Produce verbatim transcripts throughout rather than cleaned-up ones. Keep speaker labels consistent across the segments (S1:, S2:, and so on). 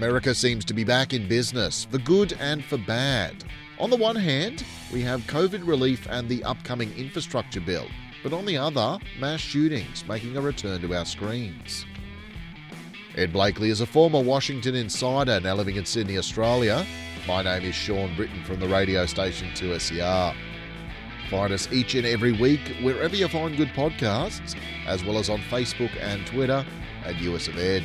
S1: America seems to be back in business, for good and for bad. On the one hand, we have COVID relief and the upcoming infrastructure bill, but on the other, mass shootings making a return to our screens. Ed Blakely is a former Washington insider now living in Sydney, Australia. My name is Sean Britton from the radio station two S E R. Find us each and every week wherever you find good podcasts, as well as on Facebook and Twitter at U S of Ed.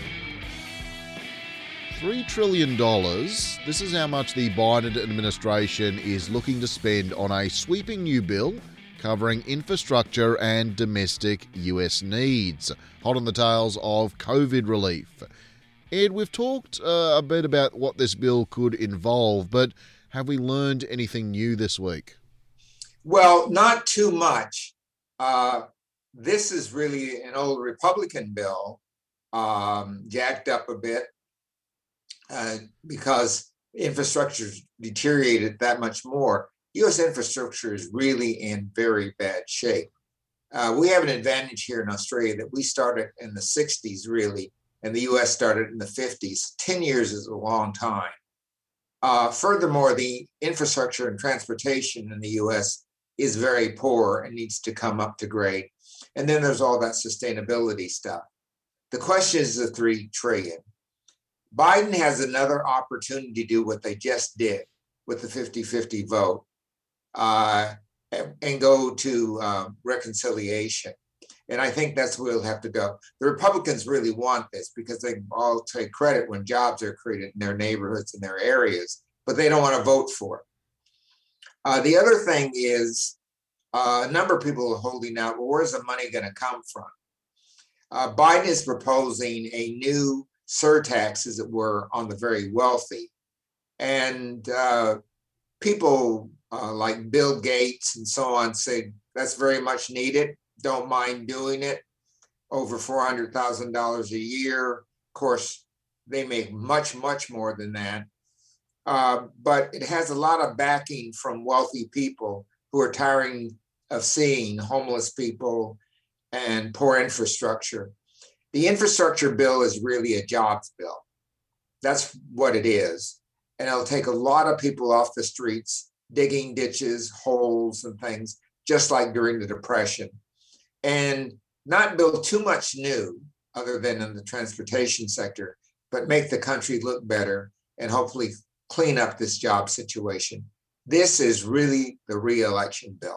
S1: three trillion dollars, this is how much the Biden administration is looking to spend on a sweeping new bill covering infrastructure and domestic U S needs. Hot on the tails of COVID relief. Ed, we've talked uh, a bit about what this bill could involve, but have we learned anything new this week?
S2: Well, not too much. Uh, this is really an old Republican bill, um, jacked up a bit uh, because infrastructure deteriorated that much more. U S infrastructure is really in very bad shape. Uh, we have an advantage here in Australia that we started in the sixties, really, and the U S started in the fifties. ten years is a long time. Uh, furthermore, the infrastructure and transportation in the U S is very poor and needs to come up to grade. And then there's all that sustainability stuff. The question is the three trillion. Biden has another opportunity to do what they just did with the fifty-fifty vote uh, and go to um, reconciliation. And I think that's where we'll have to go. The Republicans really want this because they all take credit when jobs are created in their neighborhoods and their areas, but they don't want to vote for it. Uh, the other thing is uh, a number of people are holding out, well, where's the money going to come from? Uh, Biden is proposing a new surtax, as it were, on the very wealthy. And uh, people uh, like Bill Gates and so on say that's very much needed. Don't mind doing it. Over four hundred thousand dollars a year. Of course, they make much, much more than that. Uh, but it has a lot of backing from wealthy people who are tiring of seeing homeless people and poor infrastructure. The infrastructure bill is really a jobs bill. That's what it is. And it'll take a lot of people off the streets, digging ditches, holes, and things, just like during the Depression. And not build too much new, other than in the transportation sector, but make the country look better and hopefully clean up this job situation. This is really the re-election bill.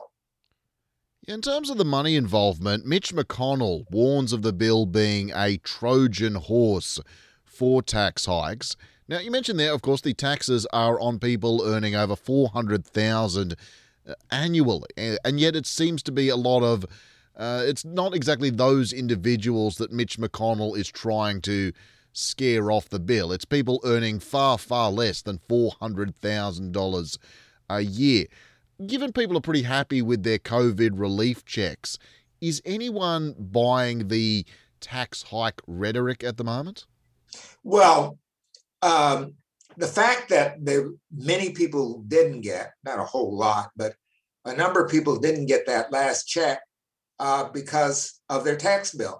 S1: In terms of the money involvement, Mitch McConnell warns of the bill being a Trojan horse for tax hikes. Now, you mentioned there, of course, the taxes are on people earning over four hundred thousand dollars annually, and yet it seems to be a lot of, uh, it's not exactly those individuals that Mitch McConnell is trying to scare off the bill. It's people earning far, far less than four hundred thousand dollars a year. Given people are pretty happy with their COVID relief checks, is anyone buying the tax hike rhetoric at the moment?
S2: Well, um, the fact that there many people didn't get, not a whole lot, but a number of people didn't get that last check uh, because of their tax bill.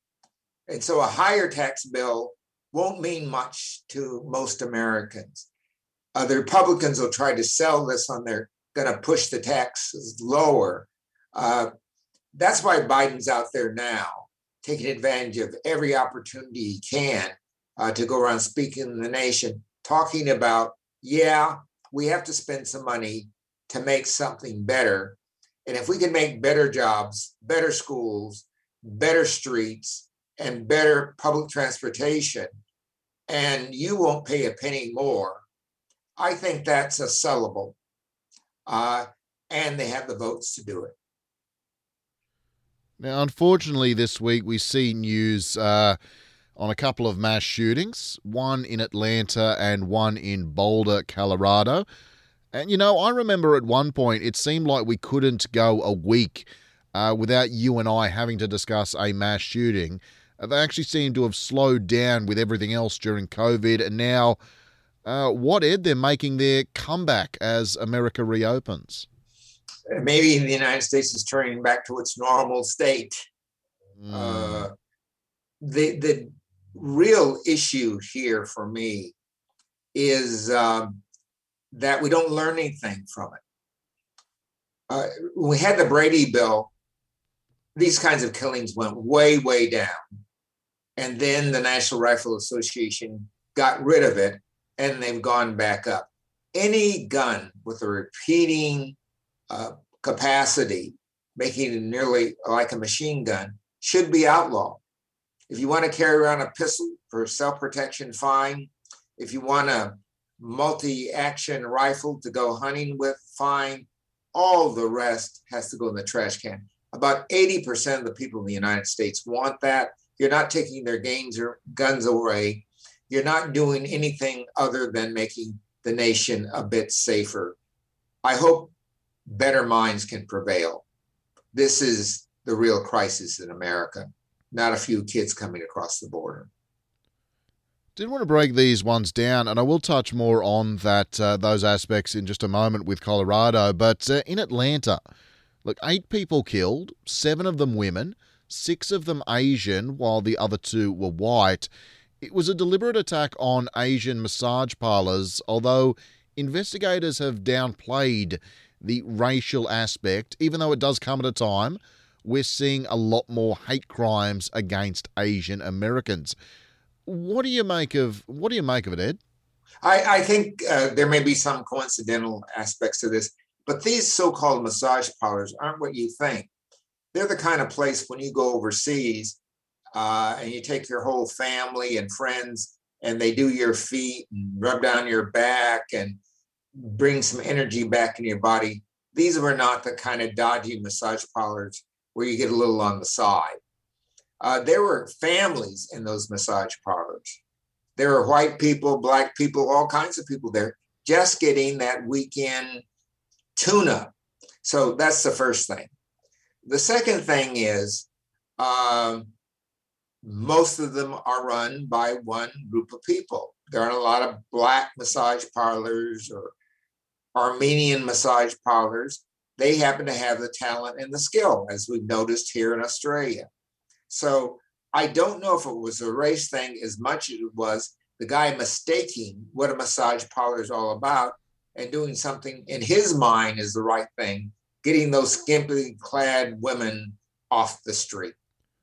S2: And so a higher tax bill won't mean much to most Americans. Uh, the Republicans will try to sell this on their going to push the taxes lower. Uh, that's why Biden's out there now, taking advantage of every opportunity he can uh, to go around speaking to the nation, talking about, yeah, we have to spend some money to make something better. And if we can make better jobs, better schools, better streets, and better public transportation, and you won't pay a penny more, I think that's a sellable. Uh, and they have the votes to do it.
S1: Now, unfortunately, this week we see news uh, on a couple of mass shootings, one in Atlanta and one in Boulder, Colorado. And, you know, I remember at one point it seemed like we couldn't go a week uh, without you and I having to discuss a mass shooting. Uh, they actually seem to have slowed down with everything else during COVID, and now Uh, what, Ed? They're making their comeback as America reopens.
S2: Maybe the United States is turning back to its normal state. Mm. Uh, the the real issue here for me is um, that we don't learn anything from it. Uh, when we had the Brady bill, these kinds of killings went way, way down. And then the National Rifle Association got rid of it, and they've gone back up. Any gun with a repeating uh, capacity, making it nearly like a machine gun, should be outlawed. If you want to carry around a pistol for self-protection, fine. If you want a multi-action rifle to go hunting with, fine. All the rest has to go in the trash can. About eighty percent of the people in the United States want that. You're not taking their gains or guns away. You're not doing anything other than making the nation a bit safer. I hope better minds can prevail. This is the real crisis in America, not a few kids coming across the border.
S1: Did want to break these ones down, and I will touch more on that uh, those aspects in just a moment with Colorado. But uh, in Atlanta, look, eight people killed, seven of them women, six of them Asian, while the other two were white. It was a deliberate attack on Asian massage parlors, although investigators have downplayed the racial aspect, even though it does come at a time we're seeing a lot more hate crimes against Asian Americans. What do you make of what do you make of it, Ed?
S2: I, I think uh, there may be some coincidental aspects to this, but these so-called massage parlors aren't what you think. They're the kind of place when you go overseas uh, and you take your whole family and friends and they do your feet and rub down your back and bring some energy back in your body. These were not the kind of dodgy massage parlors where you get a little on the side. Uh, there were families in those massage parlors. There were white people, black people, all kinds of people there just getting that weekend tune-up. So that's the first thing. The second thing is um, most of them are run by one group of people. There aren't a lot of black massage parlors or Armenian massage parlors. They happen to have the talent and the skill, as we've noticed here in Australia. So I don't know if it was a race thing as much as it was the guy mistaking what a massage parlor is all about and doing something in his mind is the right thing, getting those skimpily clad women off the street.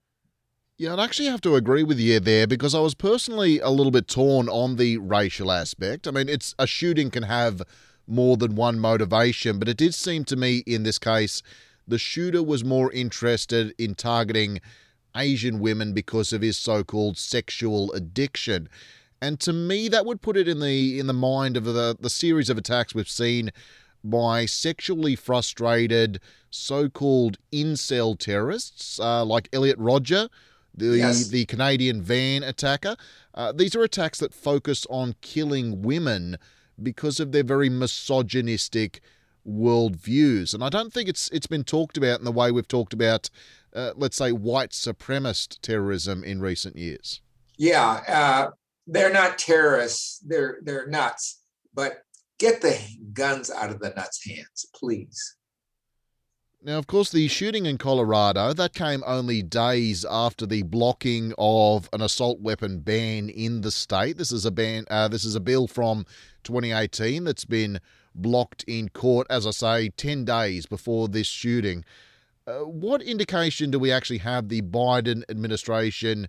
S1: Yeah, I'd actually have to agree with you there because I was personally a little bit torn on the racial aspect. I mean, it's a shooting can have more than one motivation, but it did seem to me in this case the shooter was more interested in targeting Asian women because of his so-called sexual addiction. And to me, that would put it in the in the mind of the, the series of attacks we've seen by sexually frustrated so-called incel terrorists uh, like Elliot Rodger, the,
S2: yes.
S1: the Canadian van attacker. Uh, these are attacks that focus on killing women because of their very misogynistic worldviews. And I don't think it's it's been talked about in the way we've talked about Uh, let's say, white supremacist terrorism in recent years.
S2: Yeah, uh, they're not terrorists. They're they're nuts. But get the guns out of the nuts' hands, please.
S1: Now, of course, the shooting in Colorado, that came only days after the blocking of an assault weapon ban in the state. This is a ban. Uh, this is a bill from twenty eighteen that's been blocked in court, as I say, ten days before this shooting. Uh, what indication do we actually have the Biden administration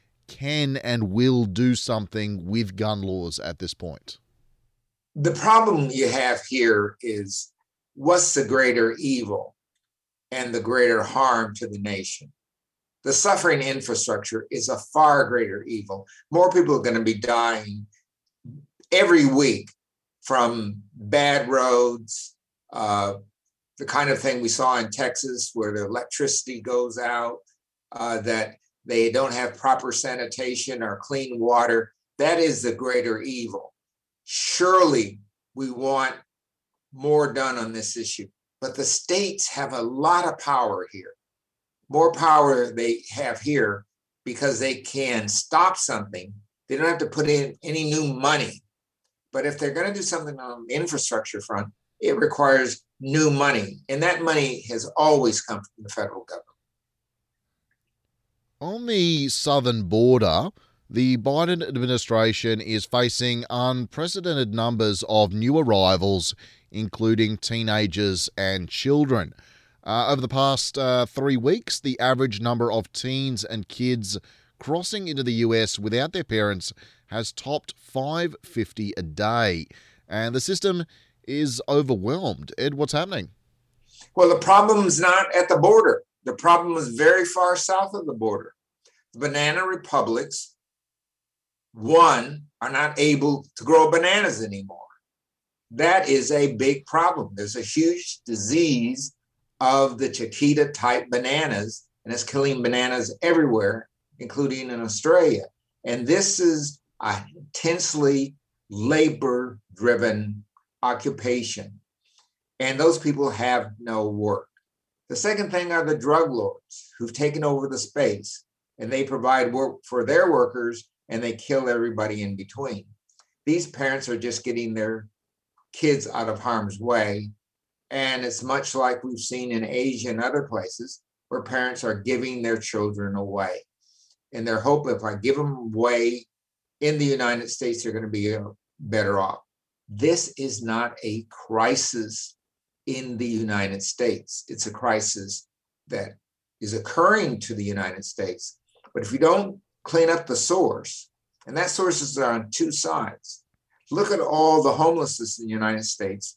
S1: can and will do something with gun laws at this point?
S2: The problem you have here is what's the greater evil and the greater harm to the nation? The suffering infrastructure is a far greater evil. More people are going to be dying every week from bad roads, uh, the kind of thing we saw in Texas where the electricity goes out, uh, that they don't have proper sanitation or clean water. That is the greater evil. Surely we want more done on this issue, but the states have a lot of power here. More power they have here because they can stop something. They don't have to put in any new money. But if they're going to do something on the infrastructure front, it requires new money. And that money has always come from the federal government.
S1: On the southern border, The Biden administration is facing unprecedented numbers of new arrivals, including teenagers and children. Uh, over the past uh, three weeks, the average number of teens and kids crossing into the U S without their parents has topped five hundred fifty a day. And the system is overwhelmed. Ed, what's happening?
S2: Well, the problem is not at the border. The problem is very far south of the border. The banana republics, one, are not able to grow bananas anymore. That is a big problem. There's a huge disease of the Chiquita type bananas, and it's killing bananas everywhere, including in Australia. And this is an intensely labor-driven occupation. And those people have no work. The second thing are the drug lords who've taken over the space, and they provide work for their workers and they kill everybody in between. These parents are just getting their kids out of harm's way. And it's much like we've seen in Asia and other places where parents are giving their children away. And their hope, if I give them away in the United States, they're going to be better off. This is not a crisis in the United States. It's a crisis that is occurring to the United States. But if you don't clean up the source, and that source is on two sides. Look at all the homelessness in the United States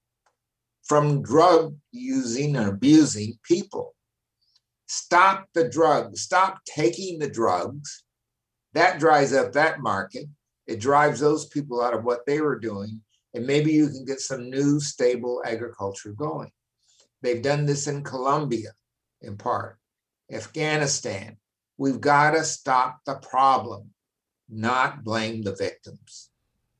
S2: from drug using and abusing people. Stop the drugs. Stop taking the drugs. That dries up that market. It drives those people out of what they were doing. And maybe you can get some new stable agriculture going. They've done this in Colombia, in part, Afghanistan. We've got to stop the problem, not blame the victims.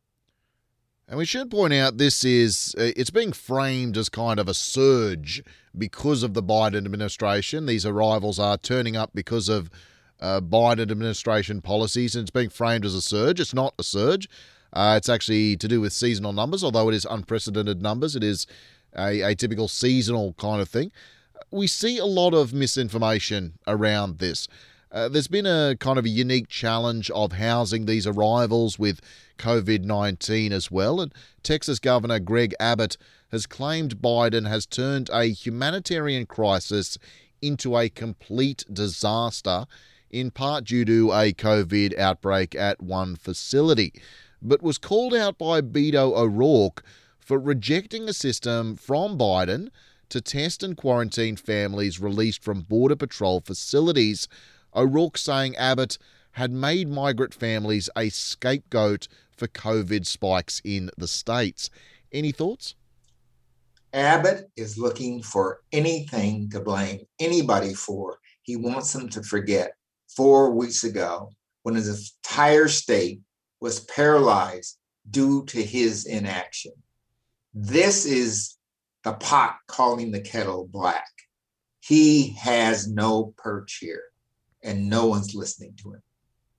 S1: And we should point out this is, it's being framed as kind of a surge because of the Biden administration. These arrivals are turning up because of uh, Biden administration policies, and it's being framed as a surge. It's not a surge. Uh, it's actually to do with seasonal numbers, although it is unprecedented numbers. It is a, a typical seasonal kind of thing. We see a lot of misinformation around this. Uh, there's been a kind of a unique challenge of housing these arrivals with covid nineteen as well. And Texas Governor Greg Abbott has claimed Biden has turned a humanitarian crisis into a complete disaster, in part due to a COVID outbreak at one facility, but was called out by Beto O'Rourke for rejecting a system from Biden to test and quarantine families released from Border Patrol facilities. O'Rourke saying Abbott had made migrant families a scapegoat for COVID spikes in the states. Any thoughts?
S2: Abbott is looking for anything to blame anybody for. He wants them to forget four weeks ago when his entire state was paralyzed due to his inaction. This is the pot calling the kettle black. He has no perch here, and no one's listening to him.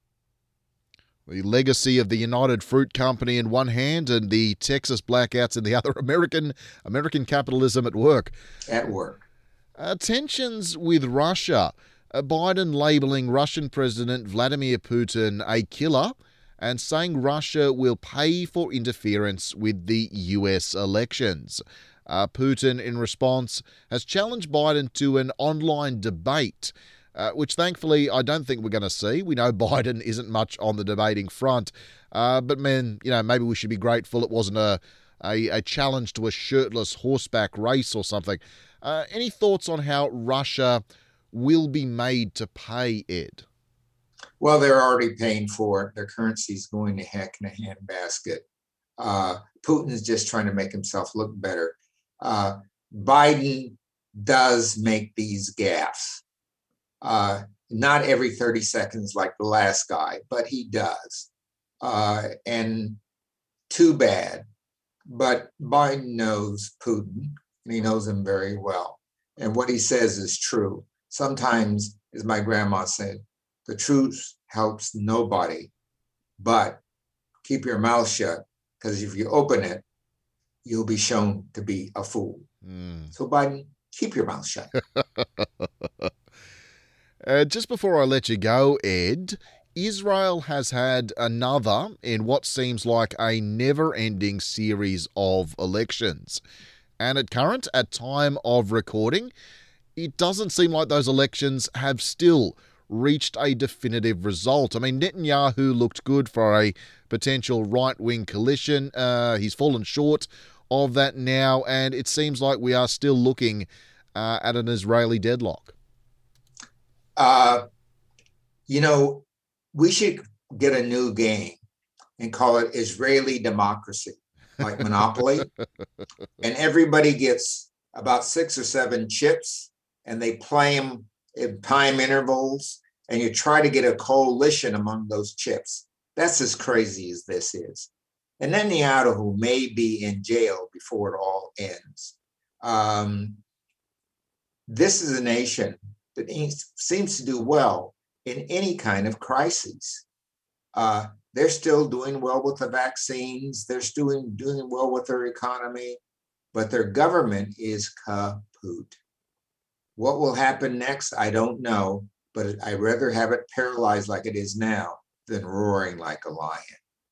S1: The legacy of the United Fruit Company in one hand and the Texas blackouts in the other. American American capitalism at work.
S2: At work.
S1: Uh, tensions with Russia. Uh, Biden labeling Russian President Vladimir Putin a killer and saying Russia will pay for interference with the U S elections. Uh, Putin, in response, has challenged Biden to an online debate, uh, which thankfully I don't think we're going to see. We know Biden isn't much on the debating front, uh, but man, you know, maybe we should be grateful it wasn't a a, a challenge to a shirtless horseback race or something. Uh, any thoughts on how Russia will be made to pay, Ed?
S2: Well, they're already paying for it. Their currency's going to heck in a handbasket. Uh, Putin's just trying to make himself look better. Uh, Biden does make these gaffes. Uh, not every thirty seconds like the last guy, but he does. Uh, and too bad. But Biden knows Putin, and he knows him very well. And what he says is true. Sometimes, as my grandma said, the truth helps nobody, but keep your mouth shut, because if you open it, you'll be shown to be a fool. Mm. So Biden, keep your mouth shut.
S1: uh, just before I let you go, Ed, Israel has had another in what seems like a never-ending series of elections. And at current, at time of recording, it doesn't seem like those elections have still reached a definitive result. I mean, Netanyahu looked good for a potential right-wing coalition. Uh, he's fallen short of that now, and it seems like we are still looking uh, at an Israeli deadlock.
S2: Uh, you know, we should get a new game and call it Israeli democracy, like Monopoly. And everybody gets about six or seven chips, and they play them in time intervals, and you try to get a coalition among those chips. That's as crazy as this is. And Netanyahu may be in jail before it all ends. Um, this is a nation that seems to do well in any kind of crisis. Uh, they're still doing well with the vaccines. They're still doing, doing well with their economy, but their government is kaput. What will happen next? I don't know, but I'd rather have it paralyzed like it is now than roaring like a lion.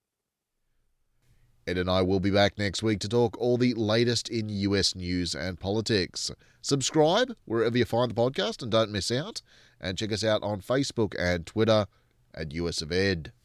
S1: Ed and I will be back next week to talk all the latest in U S news and politics. Subscribe wherever you find the podcast and don't miss out. And check us out on Facebook and Twitter at U S of Ed.